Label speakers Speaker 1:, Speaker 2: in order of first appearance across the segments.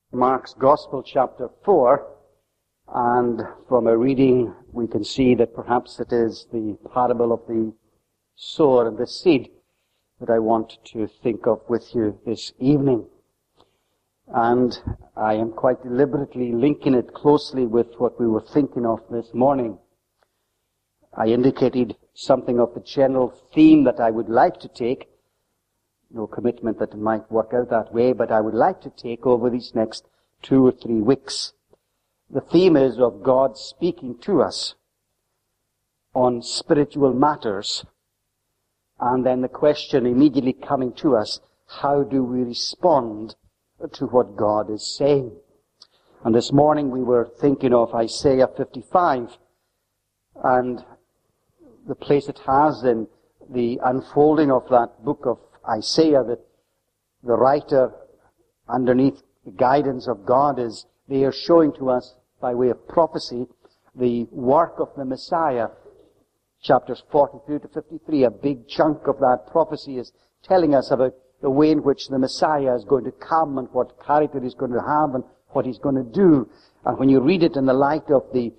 Speaker 1: Mark's Gospel, chapter 4, and from a reading we can see that perhaps it is the parable of the sower and the seed that I want to think of with you this evening. And I am quite deliberately linking it closely with what we were thinking of this morning. I indicated something of the general theme that I would like to take. No commitment that it might work out that way, but I would like to take over these next 2 or 3 weeks. The theme is of God speaking to us on spiritual matters, and then the question immediately coming to us, how do we respond to what God is saying? And this morning we were thinking of Isaiah 55, and the place it has in the unfolding of that book of Isaiah, that the writer, underneath the guidance of God, is there showing to us, by way of prophecy, the work of the Messiah. Chapters 42 to 53, a big chunk of that prophecy is telling us about the way in which the Messiah is going to come and what character he's going to have and what he's going to do. And when you read it in the light of the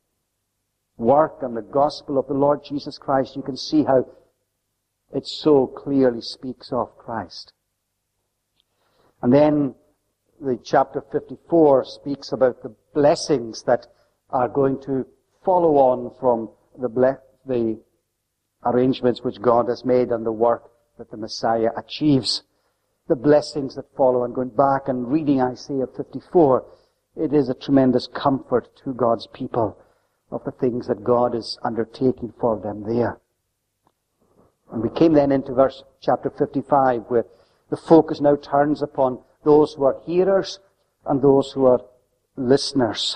Speaker 1: work and the gospel of the Lord Jesus Christ, you can see how it so clearly speaks of Christ. And then the chapter 54 speaks about the blessings that are going to follow on from the arrangements which God has made and the work that the Messiah achieves. The blessings that follow, and going back and reading Isaiah 54, it is a tremendous comfort to God's people of the things that God is undertaking for them there. And we came then into chapter 55, where the focus now turns upon those who are hearers and those who are listeners.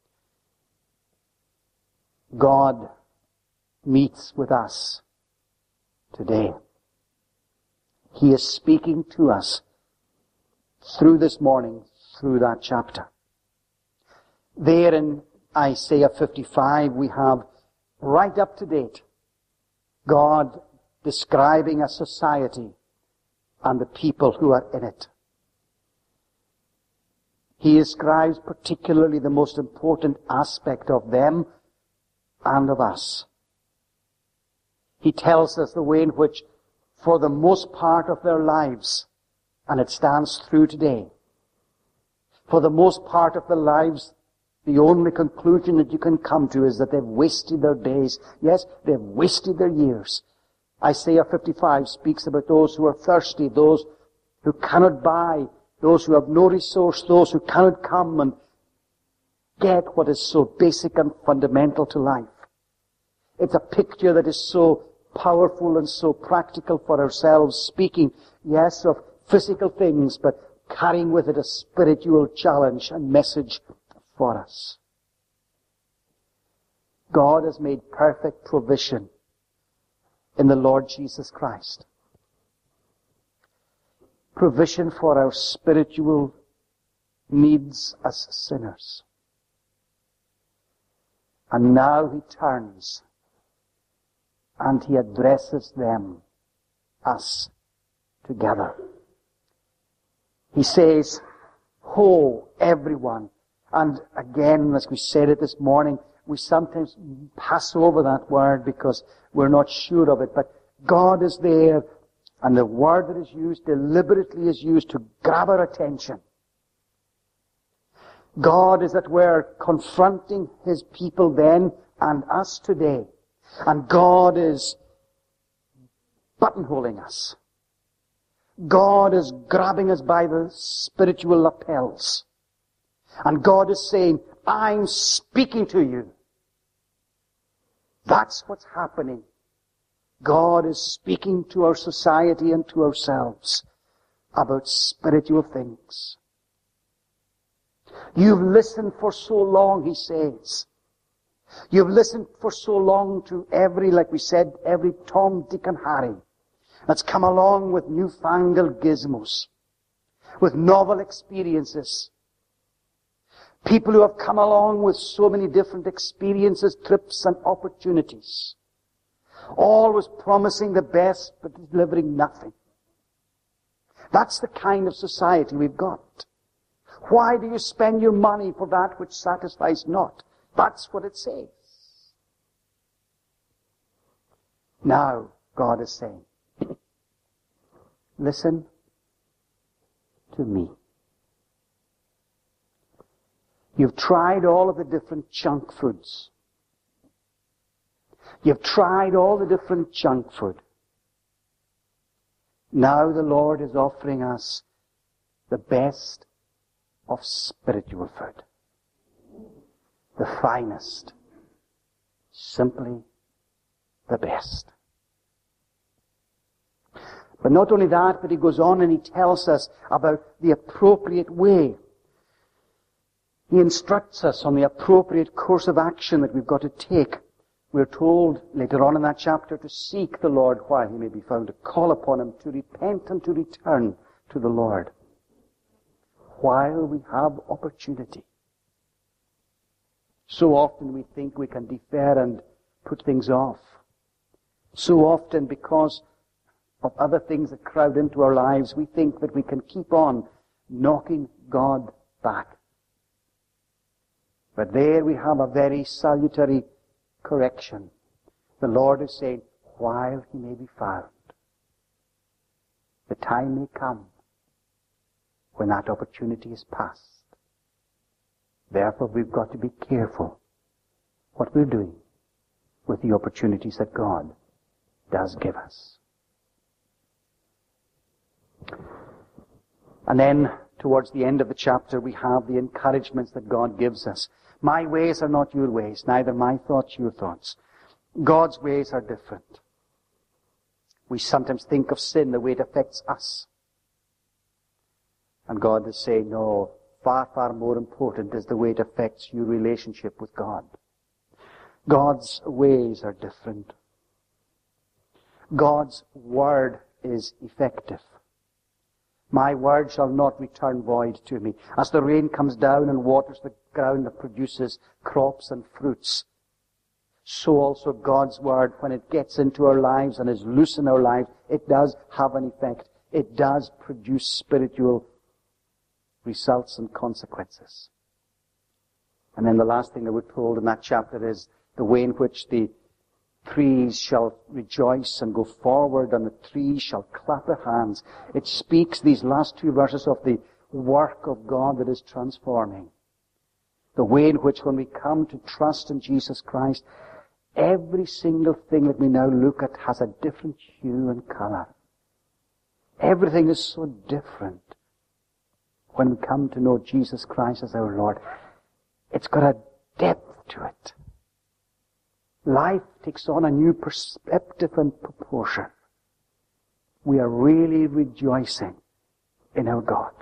Speaker 1: God meets with us today. He is speaking to us through this morning, through that chapter. There in Isaiah 55 we have, right up to date, God describing a society and the people who are in it. He describes particularly the most important aspect of them and of us. He tells us the way in which, for the most part of their lives, and it stands through today, for the most part of their lives, the only conclusion that you can come to is that they've wasted their days. Yes, they've wasted their years. Isaiah 55 speaks about those who are thirsty, those who cannot buy, those who have no resource, those who cannot come and get what is so basic and fundamental to life. It's a picture that is so powerful and so practical for ourselves, speaking, yes, of physical things, but carrying with it a spiritual challenge and message for us. God has made perfect provision in the Lord Jesus Christ. Provision for our spiritual needs as sinners. And now he turns and he addresses them, us, together. He says, "Ho, everyone." And again, as we said it this morning, we sometimes pass over that word because we're not sure of it. But God is there, and the word that is used deliberately is used to grab our attention. God is that we're confronting his people then and us today. And God is buttonholing us. God is grabbing us by the spiritual lapels. And God is saying, I'm speaking to you. That's what's happening. God is speaking to our society and to ourselves about spiritual things. You've listened for so long, he says. You've listened for so long to like we said, every Tom, Dick and Harry that's come along with newfangled gizmos, with novel experiences. People who have come along with so many different experiences, trips and opportunities. Always promising the best, but delivering nothing. That's the kind of society we've got. Why do you spend your money for that which satisfies not? That's what it says. Now, God is saying, listen to me. You've tried all of the different junk foods. You've tried all the different junk food. Now the Lord is offering us the best of spiritual food. The finest. Simply the best. But not only that, but he goes on and he tells us about the appropriate way. He instructs us on the appropriate course of action that we've got to take. We're told later on in that chapter to seek the Lord while he may be found, to call upon him, to repent and to return to the Lord while we have opportunity. So often we think we can defer and put things off. So often, because of other things that crowd into our lives, we think that we can keep on knocking God back. But there we have a very salutary correction. The Lord is saying, while he may be found, the time may come when that opportunity is past. Therefore, we've got to be careful what we're doing with the opportunities that God does give us. And then, towards the end of the chapter, we have the encouragements that God gives us. My ways are not your ways, neither my thoughts your thoughts. God's ways are different. We sometimes think of sin the way it affects us. And God is saying, no, far, far more important is the way it affects your relationship with God. God's ways are different. God's word is effective. My word shall not return void to me. As the rain comes down and waters the ground that produces crops and fruits, so also God's word, when it gets into our lives and is loose in our lives, it does have an effect. It does produce spiritual results and consequences. And then the last thing that we're told in that chapter is the way in which the trees shall rejoice and go forward, and the trees shall clap their hands. It speaks, these last two verses, of the work of God that is transforming. The way in which, when we come to trust in Jesus Christ, every single thing that we now look at has a different hue and color. Everything is so different when we come to know Jesus Christ as our Lord. It's got a depth to it. Life takes on a new perspective and proportion. We are really rejoicing in our God.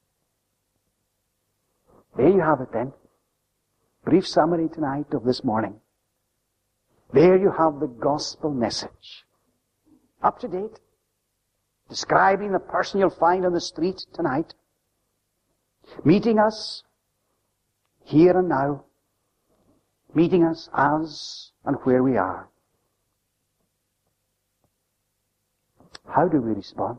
Speaker 1: There you have it then. Brief summary tonight of this morning. There you have the gospel message. Up to date. Describing the person you'll find on the street tonight. Meeting us here and now. Meeting us as and where we are. How do we respond?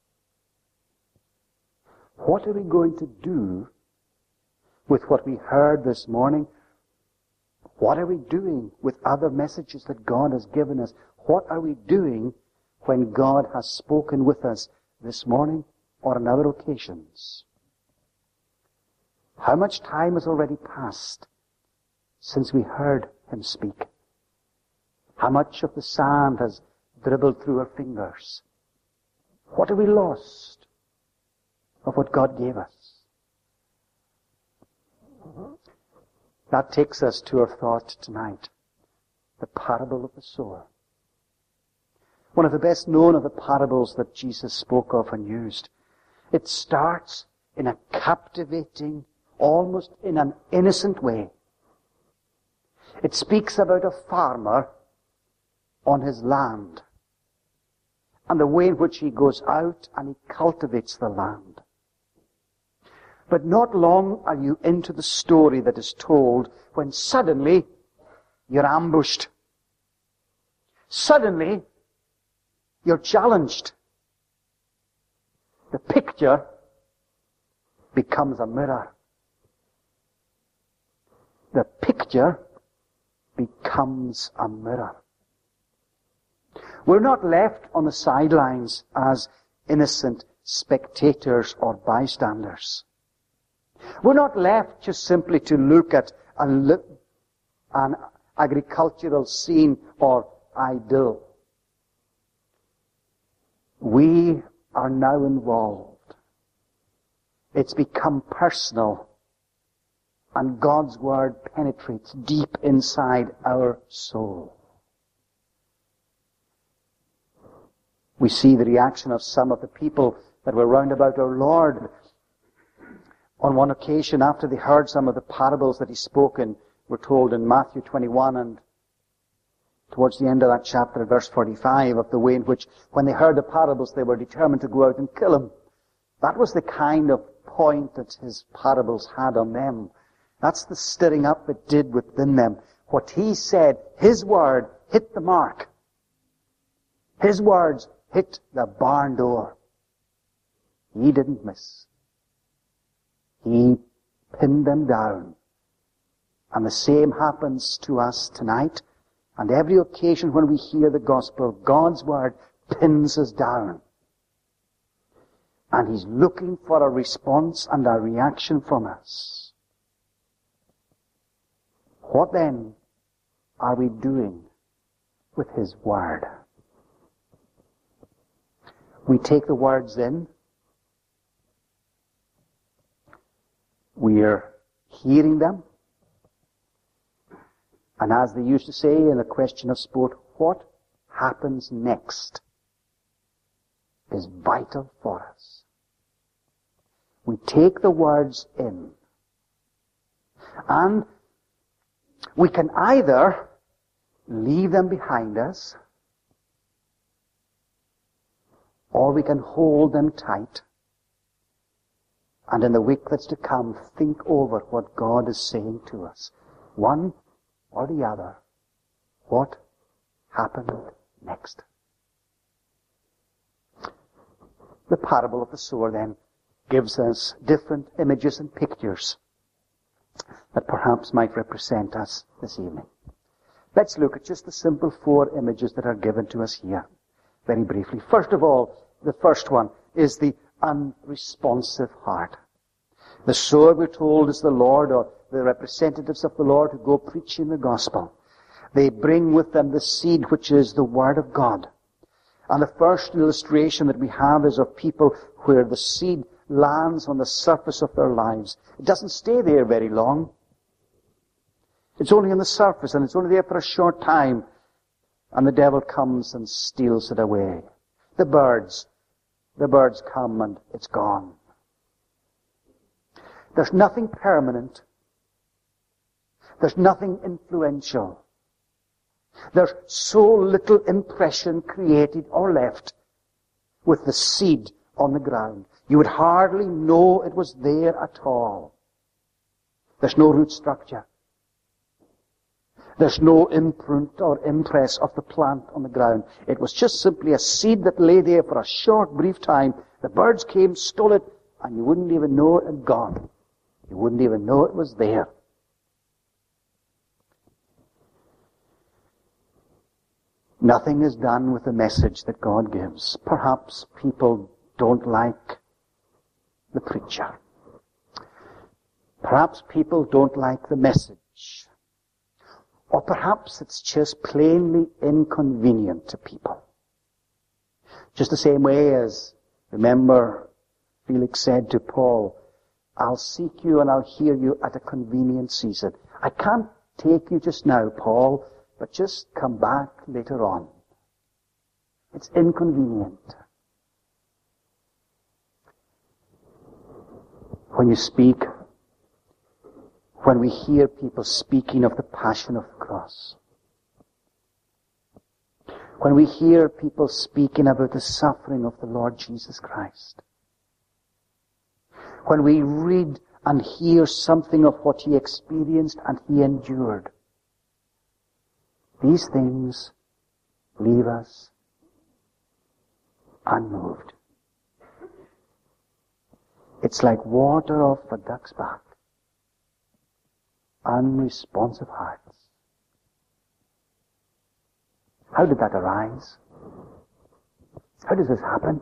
Speaker 1: What are we going to do with what we heard this morning? What are we doing with other messages that God has given us? What are we doing when God has spoken with us this morning or on other occasions? How much time has already passed since we heard him speak? How much of the sand has dribbled through our fingers? What have we lost of what God gave us? That takes us to our thought tonight. The parable of the sower. One of the best known of the parables that Jesus spoke of and used. It starts in a captivating, almost in an innocent way. It speaks about a farmer on his land and the way in which he goes out and he cultivates the land. But not long are you into the story that is told when suddenly you're ambushed. Suddenly you're challenged. The picture becomes a mirror. the picture becomes a mirror. We're not left on the sidelines as innocent spectators or bystanders. We're not left just simply to look at an agricultural scene or idyll. We are now involved. It's become personal, and God's Word penetrates deep inside our soul. We see the reaction of some of the people that were round about our Lord. On one occasion, after they heard some of the parables that he spoke in, we're told in Matthew 21 and towards the end of that chapter, verse 45, of the way in which, when they heard the parables, they were determined to go out and kill him. That was the kind of point that his parables had on them. That's the stirring up it did within them. What he said, his word hit the mark. His words hit the barn door. He didn't miss. He pinned them down. And the same happens to us tonight. And every occasion when we hear the gospel, God's word pins us down. And he's looking for a response and a reaction from us. What then are we doing with his word? We take the words in. We're hearing them. And as they used to say in a question of sport, what happens next is vital for us. We take the words in. And we can either leave them behind us, or we can hold them tight, and in the week that's to come, think over what God is saying to us. One or the other. What happened next? The parable of the sower then gives us different images and pictures that perhaps might represent us this evening. Let's look at just the simple 4 images that are given to us here, very briefly. First of all, the first one is the unresponsive heart. The sower, we're told, is the Lord, or the representatives of the Lord who go preaching the gospel. They bring with them the seed, which is the Word of God. And the first illustration that we have is of people where the seed lands on the surface of their lives. It doesn't stay there very long. It's only on the surface, and it's only there for a short time, and the devil comes and steals it away. The birds come and it's gone. There's nothing permanent. There's nothing influential. There's so little impression created or left with the seed on the ground. You would hardly know it was there at all. There's no root structure. There's no imprint or impress of the plant on the ground. It was just simply a seed that lay there for a short, brief time. The birds came, stole it, and you wouldn't even know it had gone. You wouldn't even know it was there. Nothing is done with the message that God gives. Perhaps people don't like the preacher. Perhaps people don't like the message. Or perhaps it's just plainly inconvenient to people. Just the same way as, remember, Felix said to Paul, I'll seek you and I'll hear you at a convenient season. I can't take you just now, Paul, but just come back later on. It's inconvenient. When you speak, when we hear people speaking of the passion of the cross, when we hear people speaking about the suffering of the Lord Jesus Christ, when we read and hear something of what he experienced and he endured, these things leave us unmoved. It's like water off a duck's back. unresponsive hearts. How did that arise? How does this happen?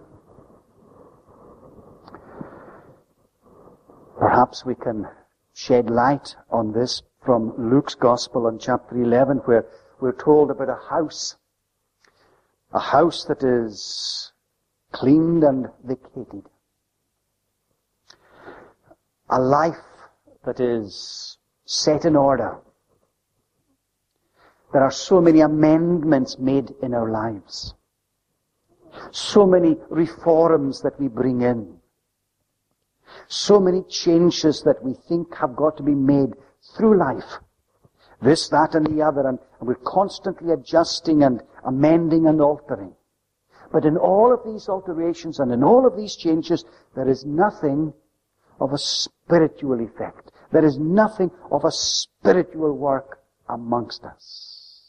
Speaker 1: Perhaps we can shed light on this from Luke's Gospel in chapter 11, where we're told about a house that is cleaned and vacated, a life that is set in order. There are so many amendments made in our lives, so many reforms that we bring in, so many changes that we think have got to be made through life. This, that, and the other, and we're constantly adjusting and amending and altering. But in all of these alterations and in all of these changes, there is nothing of a spiritual effect. There is nothing of a spiritual work amongst us.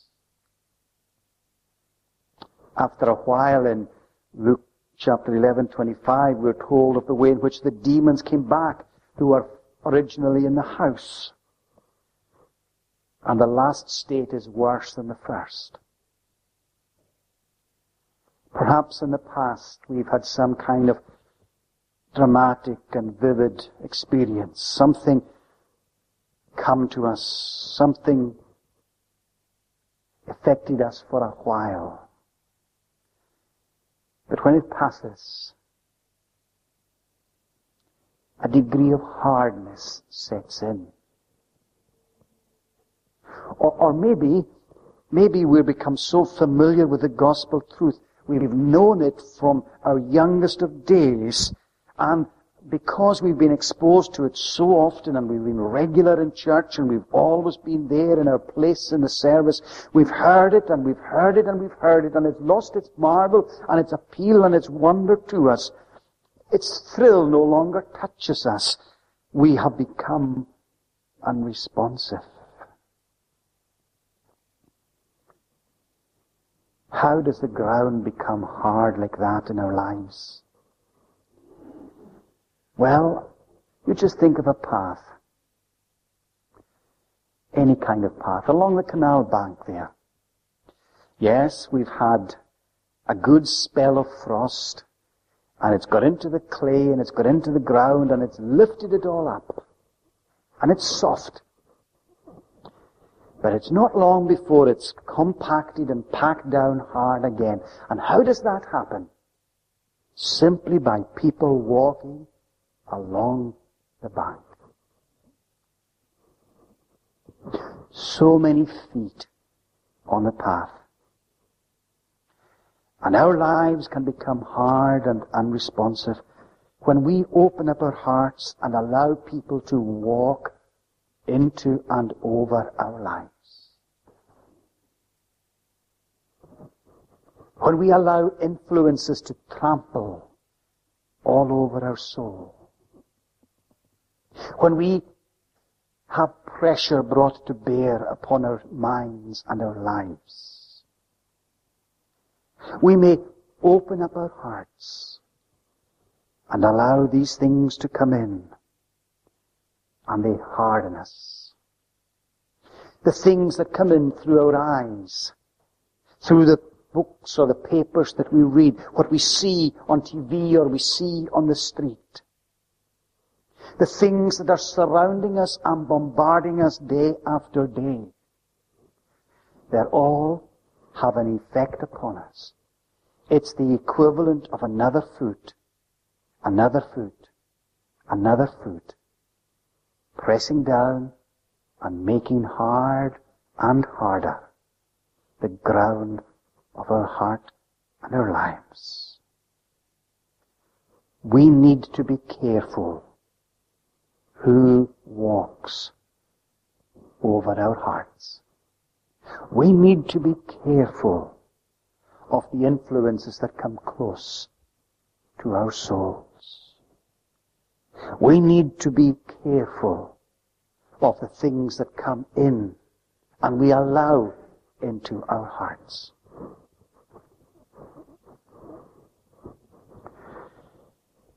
Speaker 1: After a while in Luke chapter 11:25, we're told of the way in which the demons came back who were originally in the house. And the last state is worse than the first. Perhaps in the past we've had some kind of dramatic and vivid experience. Something come to us. Something affected us for a while. But when it passes, a degree of hardness sets in. Or maybe we've become so familiar with the gospel truth, we've known it from our youngest of days, and because we've been exposed to it so often and we've been regular in church and we've always been there in our place in the service, we've heard it and we've heard it and we've heard it, and it's lost its marvel and its appeal and its wonder to us. Its thrill no longer touches us. We have become unresponsive. How does the ground become hard like that in our lives? Well, you just think of a path. Any kind of path. Along the canal bank there. Yes, we've had a good spell of frost, and it's got into the clay, and it's got into the ground, and it's lifted it all up. And it's soft. But it's not long before it's compacted and packed down hard again. And how does that happen? Simply by people walking along the bank. So many feet on the path. And our lives can become hard and unresponsive when we open up our hearts and allow people to walk into and over our lives. When we allow influences to trample all over our soul. When we have pressure brought to bear upon our minds and our lives. We may open up our hearts and allow these things to come in, and they harden us. The things that come in through our eyes, through the books or the papers that we read, what we see on TV or we see on the street. The things that are surrounding us and bombarding us day after day. They all have an effect upon us. It's the equivalent of another foot, another foot, another foot, pressing down and making hard and harder the ground of our heart and our lives. We need to be careful who walks over our hearts. We need to be careful of the influences that come close to our souls. We need to be careful of the things that come in and we allow into our hearts.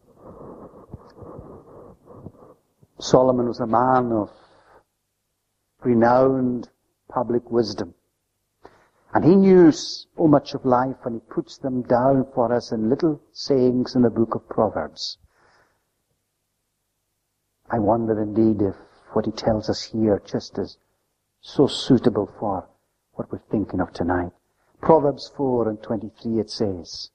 Speaker 1: Solomon was a man of renowned public wisdom. And he knew so much of life, and he puts them down for us in little sayings in the book of Proverbs. I wonder indeed if what he tells us here just is so suitable for what we're thinking of tonight. Proverbs 4:23 it says,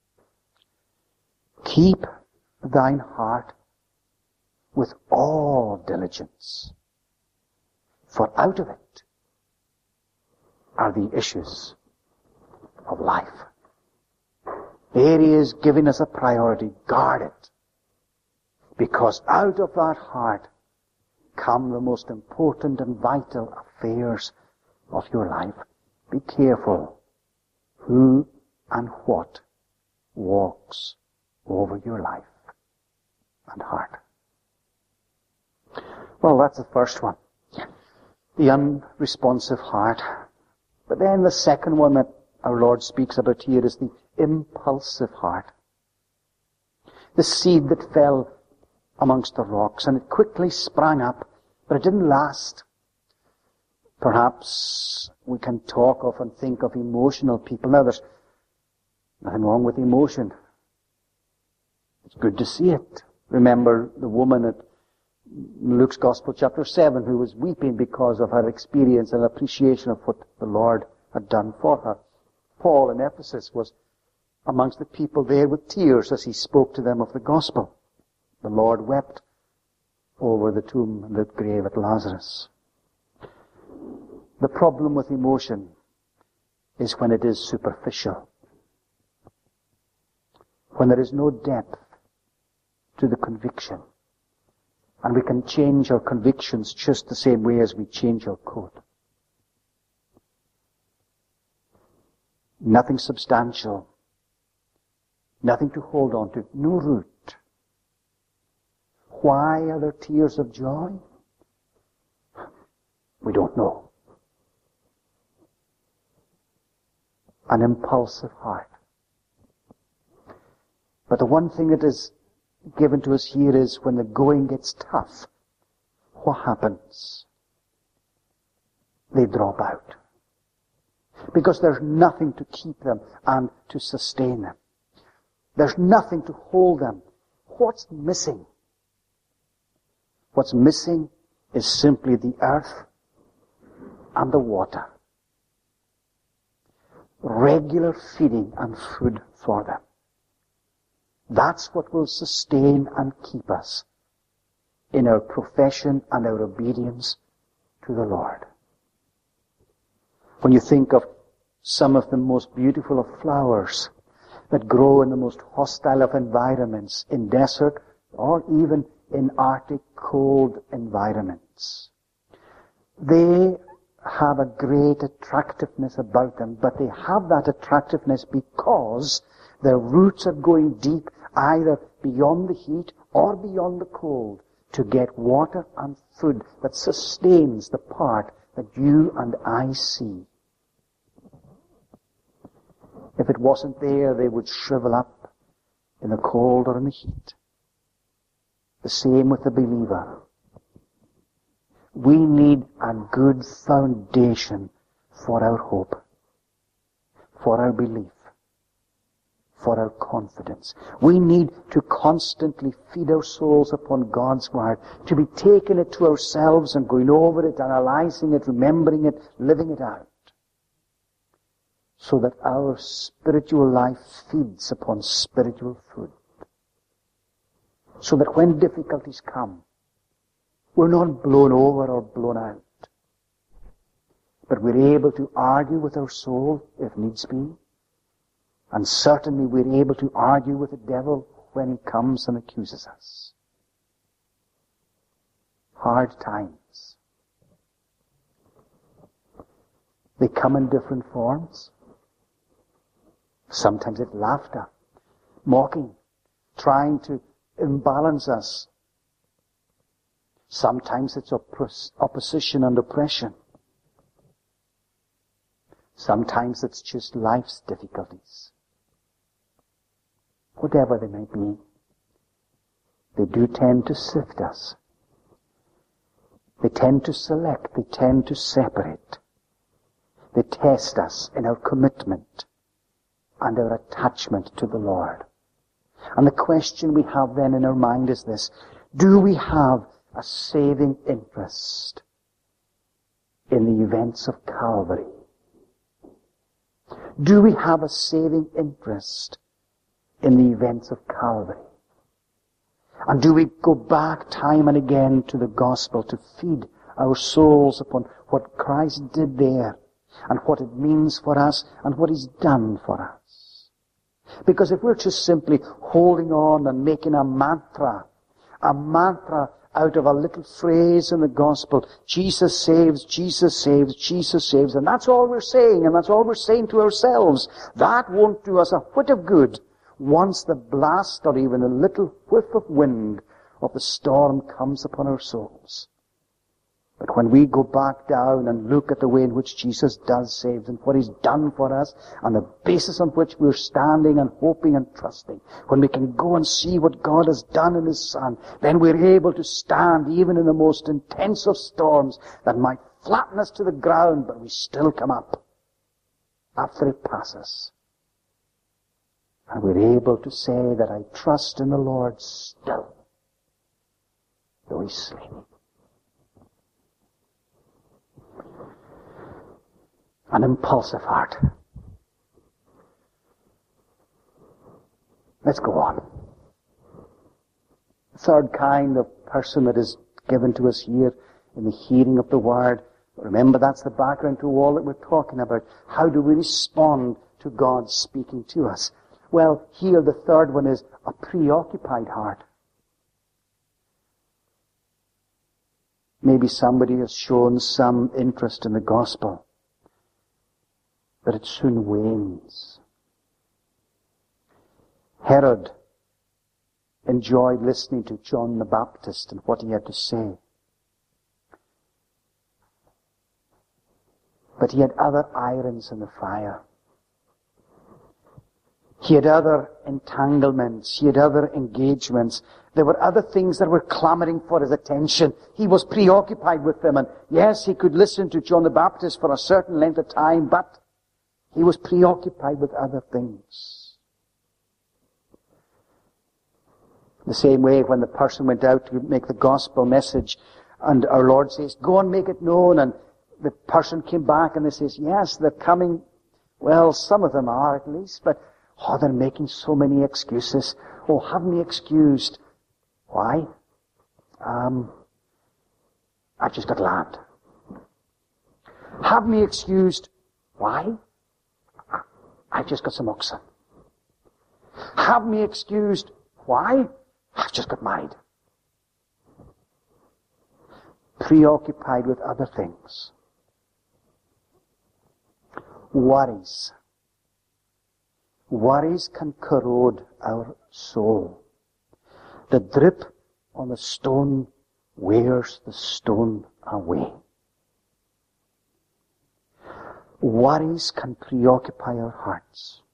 Speaker 1: "Keep thine heart with all diligence, for out of it are the issues of life." There he is giving us a priority. Guard it. Because out of that heart come the most important and vital affairs of your life. Be careful who and what walks over your life and heart. Well, that's the first one. The unresponsive heart. But then the second one that our Lord speaks about here is the impulsive heart. The seed that fell amongst the rocks, and it quickly sprang up, but it didn't last. Perhaps we can talk of and think of emotional people. Now, there's nothing wrong with emotion. It's good to see it. Remember the woman at Luke's Gospel chapter 7 who was weeping because of her experience and appreciation of what the Lord had done for her. Paul in Ephesus was amongst the people there with tears as he spoke to them of the gospel. The Lord wept over the tomb and the grave at Lazarus. The problem with emotion is when it is superficial. When there is no depth to the conviction. And we can change our convictions just the same way as we change our coat. Nothing substantial. Nothing to hold on to. No root. Why are there tears of joy? We don't know. An impulsive heart. But the one thing that is given to us here is when the going gets tough, what happens? They drop out. Because there's nothing to keep them and to sustain them. There's nothing to hold them. What's missing? What's missing is simply the earth and the water. Regular feeding and food for them. That's what will sustain and keep us in our profession and our obedience to the Lord. When you think of some of the most beautiful of flowers that grow in the most hostile of environments, in desert or even in Arctic cold environments, they have a great attractiveness about them, but they have that attractiveness because their roots are going deep either beyond the heat or beyond the cold to get water and food that sustains the part that you and I see. If it wasn't there, they would shrivel up in the cold or in the heat. The same with the believer. We need a good foundation for our hope, for our belief, for our confidence. We need to constantly feed our souls upon God's Word, to be taking it to ourselves and going over it, analyzing it, remembering it, living it out, so that our spiritual life feeds upon spiritual food. So that when difficulties come, we're not blown over or blown out, but we're able to argue with our soul if needs be, and certainly we're able to argue with the devil when he comes and accuses us. Hard times. They come in different forms. Sometimes it's laughter, mocking, trying to imbalance us. Sometimes it's opposition and oppression. Sometimes it's just life's difficulties. Whatever they may be, they do tend to sift us. They tend to select. They tend to separate. They test us in our commitment and our attachment to the Lord. And the question we have then in our mind is this: do we have a saving interest in the events of Calvary? Do we have a saving interest in the events of Calvary? And do we go back time and again to the gospel to feed our souls upon what Christ did there and what it means for us and what He's done for us? Because if we're just simply holding on and making a mantra out of a little phrase in the gospel, Jesus saves, Jesus saves, Jesus saves, and that's all we're saying, and that's all we're saying to ourselves, that won't do us a whit of good once the blast or even a little whiff of wind of the storm comes upon our souls. But when we go back down and look at the way in which Jesus does save and what He's done for us and the basis on which we're standing and hoping and trusting, when we can go and see what God has done in His Son, then we're able to stand even in the most intense of storms that might flatten us to the ground, but we still come up after it passes. And we're able to say that I trust in the Lord still, though He's sleeping. An impulsive heart. Let's go on. The third kind of person that is given to us here in the hearing of the Word. Remember, that's the background to all that we're talking about. How do we respond to God speaking to us? Well, here the third one is a preoccupied heart. Maybe somebody has shown some interest in the gospel, but it soon wanes. Herod enjoyed listening to John the Baptist and what he had to say. But he had other irons in the fire. He had other entanglements. He had other engagements. There were other things that were clamoring for his attention. He was preoccupied with them. And yes, he could listen to John the Baptist for a certain length of time, but he was preoccupied with other things. The same way when the person went out to make the gospel message and our Lord says, go and make it known, and the person came back and they says, yes, they're coming. Well, some of them are at least, but they're making so many excuses. Oh, have me excused. Why? I've just got land. Have me excused. Why? I've just got some oxen. Have me excused. Why? I've just got married. Preoccupied with other things. Worries. Worries can corrode our soul. The drip on the stone wears the stone away. Worries can preoccupy our hearts.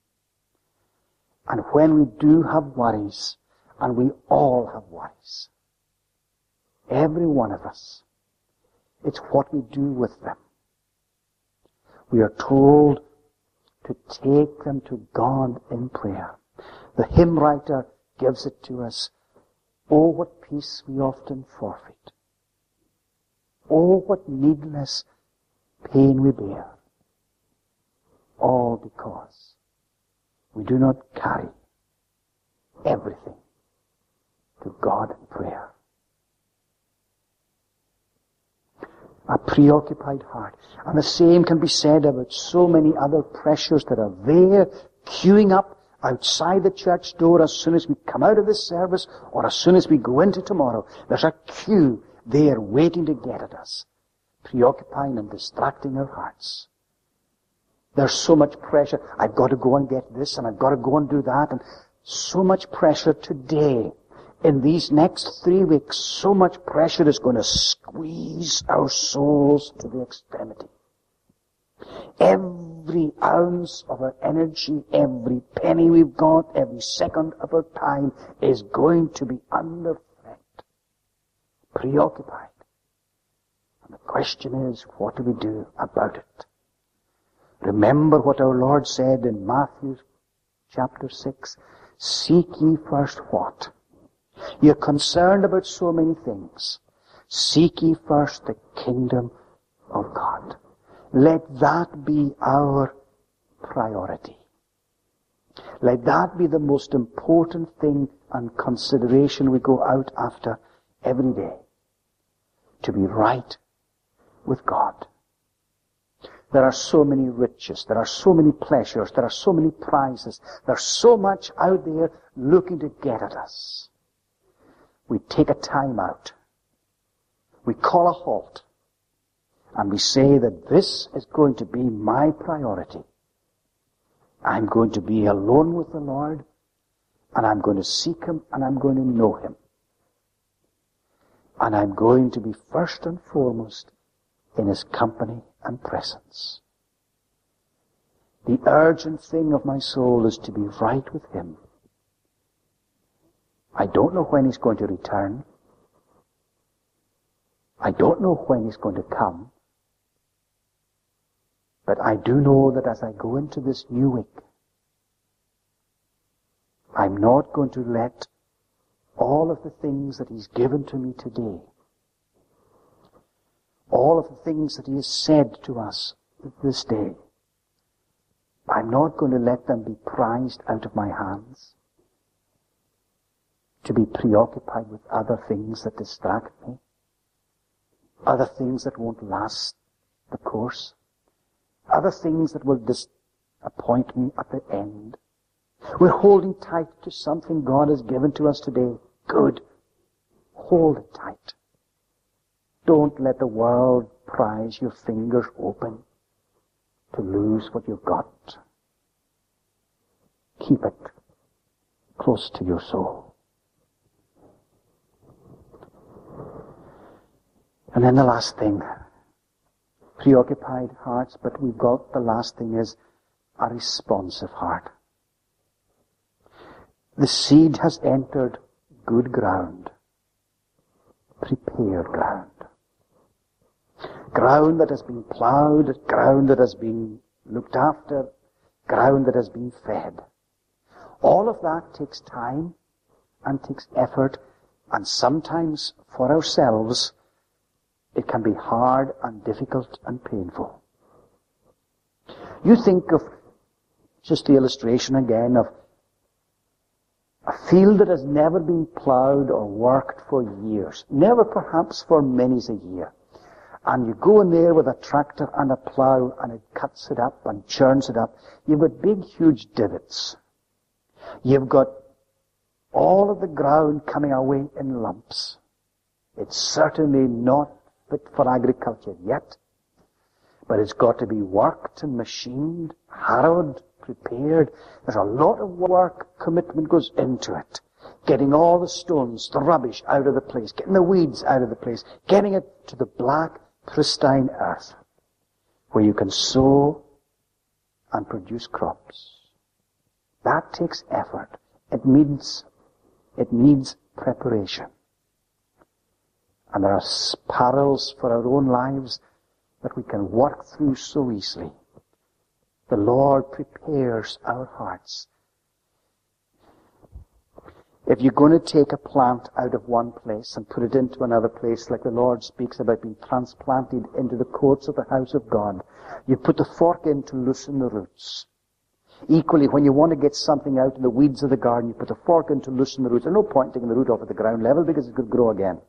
Speaker 1: And when we do have worries, and we all have worries, every one of us, it's what we do with them. We are told to take them to God in prayer. The hymn writer gives it to us. Oh, what peace we often forfeit. Oh, what needless pain we bear. All because we do not carry everything to God in prayer. A preoccupied heart. And the same can be said about so many other pressures that are there, queuing up outside the church door as soon as we come out of this service or as soon as we go into tomorrow. There's a queue there waiting to get at us, preoccupying and distracting our hearts. There's so much pressure. I've got to go and get this, and I've got to go and do that, and so much pressure today. In these next 3 weeks, so much pressure is going to squeeze our souls to the extremity. Every ounce of our energy, every penny we've got, every second of our time is going to be under threat, preoccupied question is, what do we do about it? Remember what our Lord said in Matthew chapter 6. Seek ye first what? You're concerned about so many things. Seek ye first the kingdom of God. Let that be our priority. Let that be the most important thing and consideration we go out after every day. To be right with God. There are so many riches, there are so many pleasures, there are so many prizes, there's so much out there looking to get at us. We take a time out. We call a halt. And we say that this is going to be my priority. I'm going to be alone with the Lord, and I'm going to seek Him, and I'm going to know Him. And I'm going to be first and foremost in His company and presence. The urgent thing of my soul is to be right with Him. I don't know when He's going to return. I don't know when He's going to come. But I do know that as I go into this new week, I'm not going to let all of the things that He's given to me today, all of the things that He has said to us this day, I'm not going to let them be prized out of my hands, to be preoccupied with other things that distract me, other things that won't last the course, other things that will disappoint me at the end. We're holding tight to something God has given to us today. Good. Hold it tight. Don't let the world prise your fingers open to lose what you've got. Keep it close to your soul. And then the last thing, preoccupied hearts, but we've got the last thing is a responsive heart. The seed has entered good ground, prepared ground. Ground that has been plowed, ground that has been looked after, ground that has been fed. All of that takes time and takes effort, and sometimes for ourselves it can be hard and difficult and painful. You think of just the illustration again of a field that has never been plowed or worked for years, never perhaps for many's a year. And you go in there with a tractor and a plow and it cuts it up and churns it up. You've got big, huge divots. You've got all of the ground coming away in lumps. It's certainly not fit for agriculture yet, but it's got to be worked and machined, harrowed, prepared. There's a lot of work, commitment goes into it. Getting all the stones, the rubbish out of the place, getting the weeds out of the place, getting it to the black, pristine earth where you can sow and produce crops. That takes effort. It needs preparation. And there are perils for our own lives that we can work through so easily. The Lord prepares our hearts. If you're going to take a plant out of one place and put it into another place, like the Lord speaks about being transplanted into the courts of the house of God, you put the fork in to loosen the roots. Equally, when you want to get something out in the weeds of the garden, you put the fork in to loosen the roots. There's no point taking the root off at the ground level because it could grow again.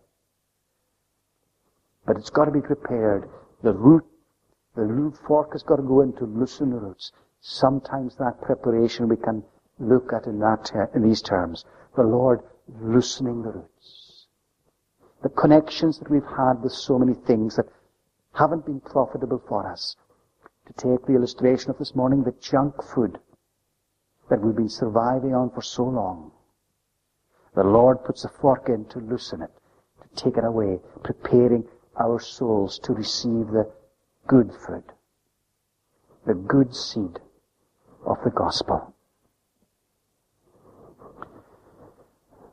Speaker 1: But it's got to be prepared. The root fork has got to go in to loosen the roots. Sometimes that preparation we can look at in these terms. The Lord loosening the roots. The connections that we've had with so many things that haven't been profitable for us. To take the illustration of this morning, the junk food that we've been surviving on for so long. The Lord puts a fork in to loosen it, to take it away, preparing our souls to receive the good food, the good seed of the gospel.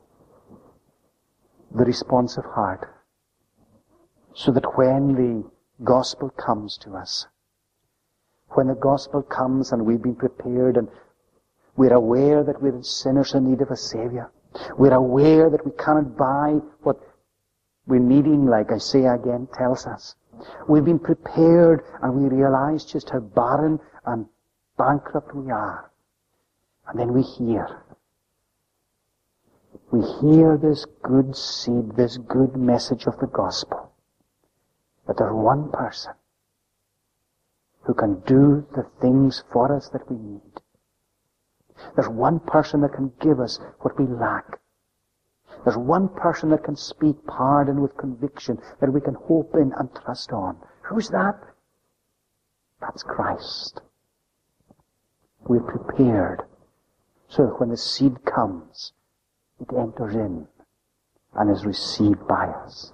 Speaker 1: The responsive heart, so that when the gospel comes to us, when the gospel comes and we've been prepared and we're aware that we're sinners in need of a Savior, we're aware that we cannot buy what we're needing, like Isaiah again tells us. We've been prepared and we realize just how barren and bankrupt we are. And then we hear this good seed, this good message of the gospel, that there's one person who can do the things for us that we need. There's one person that can give us what we lack. There's one person that can speak pardon with conviction that we can hope in and trust on. Who's that? That's Christ. We're prepared so that when the seed comes, it enters in and is received by us.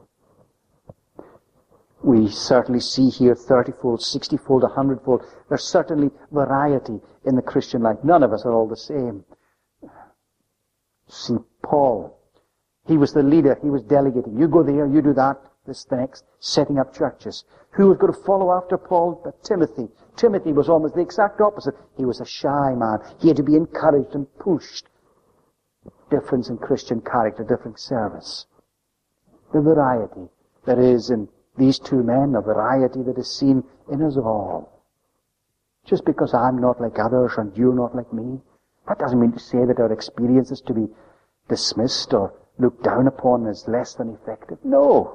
Speaker 1: We certainly see here 30-fold, 60-fold, 100-fold. There's certainly variety in the Christian life. None of us are all the same. See Paul. He was the leader. He was delegating. You go there, you do that, this, the next, setting up churches. Who was going to follow after Paul? But Timothy. Timothy was almost the exact opposite. He was a shy man. He had to be encouraged and pushed. Difference in Christian character, different service. The variety that is in these two men, a variety that is seen in us all. Just because I'm not like others and you're not like me, that doesn't mean to say that our experience is to be dismissed or looked down upon as less than effective. No.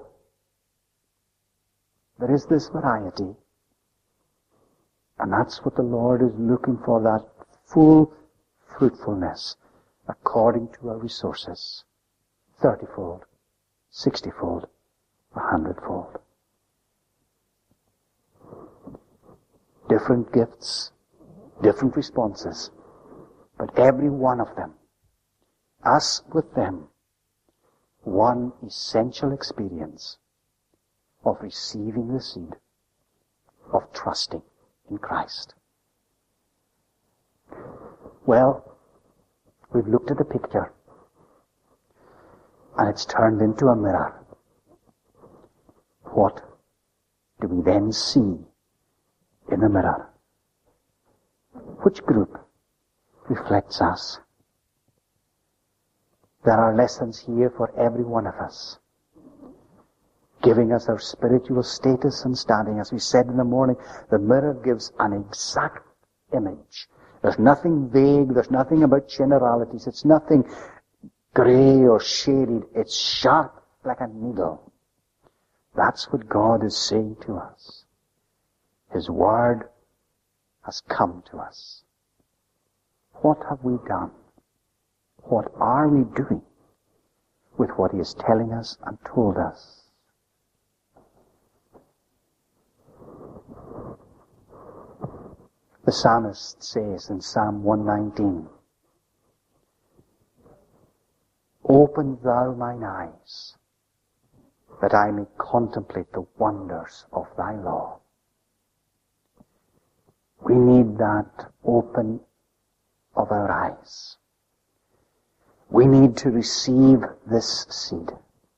Speaker 1: There is this variety. And that's what the Lord is looking for, that full fruitfulness according to our resources. 30-fold, 60-fold, 100-fold. Different gifts, different responses, but every one of them, us with them, one essential experience of receiving the seed, of trusting in Christ. Well, we've looked at the picture, and it's turned into a mirror. What do we then see in the mirror? Which group reflects us? There are lessons here for every one of us, giving us our spiritual status and standing. As we said in the morning, the mirror gives an exact image. There's nothing vague, there's nothing about generalities, it's nothing grey or shaded, it's sharp like a needle. That's what God is saying to us. His word has come to us. What have we done? What are we doing with what He is telling us and told us? The psalmist says in Psalm 119, "Open thou mine eyes, that I may contemplate the wonders of thy law." We need that open of our eyes. We need to receive this seed.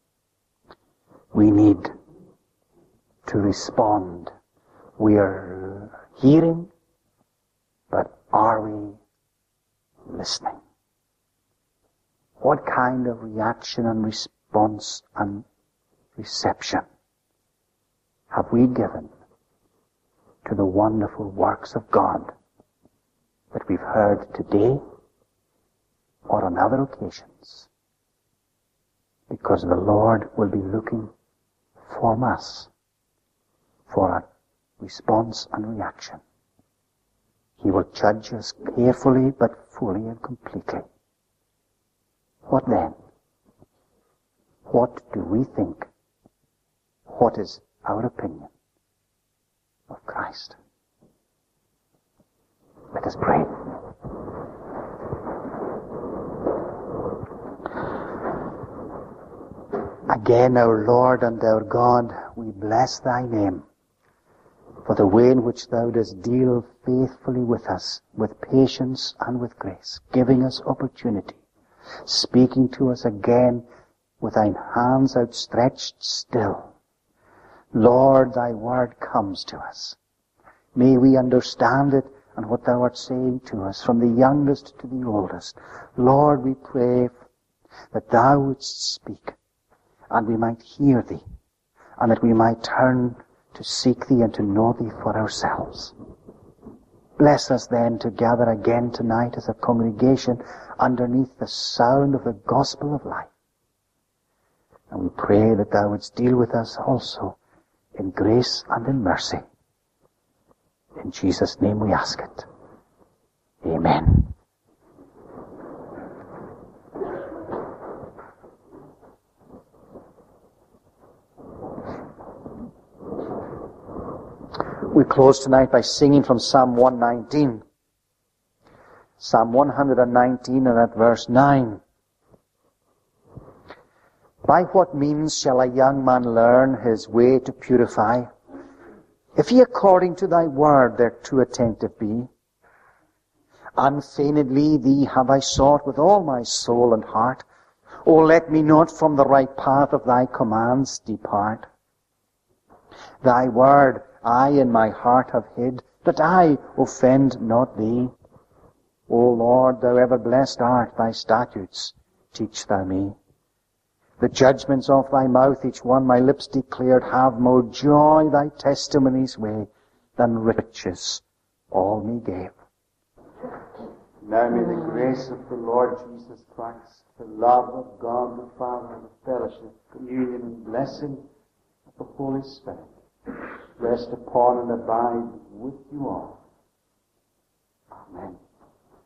Speaker 1: We need to respond. We are hearing, but are we listening? What kind of reaction and response and reception have we given to the wonderful works of God that we've heard today or on other occasions? Because the Lord will be looking from us for a response and reaction. He will judge us carefully but fully and completely. What then? What do we think? What is our opinion of Christ? Let us pray. Again, our Lord and our God, we bless thy name for the way in which thou dost deal faithfully with us, with patience and with grace, giving us opportunity, speaking to us again with thine hands outstretched still,
Speaker 2: Lord, thy word comes to us. May we understand it and what thou art saying to us, from the youngest to the oldest. Lord, we pray that thou wouldst speak, and we might hear thee, and that we might turn to seek thee and to know thee for ourselves. Bless us then to gather again tonight as a congregation underneath the sound of the gospel of life. And we pray that thou wouldst deal with us also in grace and in mercy. In Jesus' name we ask it. Amen. We close tonight by singing from Psalm 119. Psalm 119 and at verse 9. By what means shall a young man learn his way to purify? If he according to thy word thereto attentive be. Unfeignedly thee have I sought with all my soul and heart. O let me not from the right path of thy commands depart. Thy word I in my heart have hid, that I offend not thee. O Lord, thou ever blessed art, thy statutes teach thou me. The judgments of thy mouth, each one my lips declared, have more joy thy testimonies way than riches all me gave. Now may the grace of the Lord Jesus Christ, the love of God the Father, and the fellowship, communion, and blessing of the Holy Spirit rest upon and abide with you all. Amen.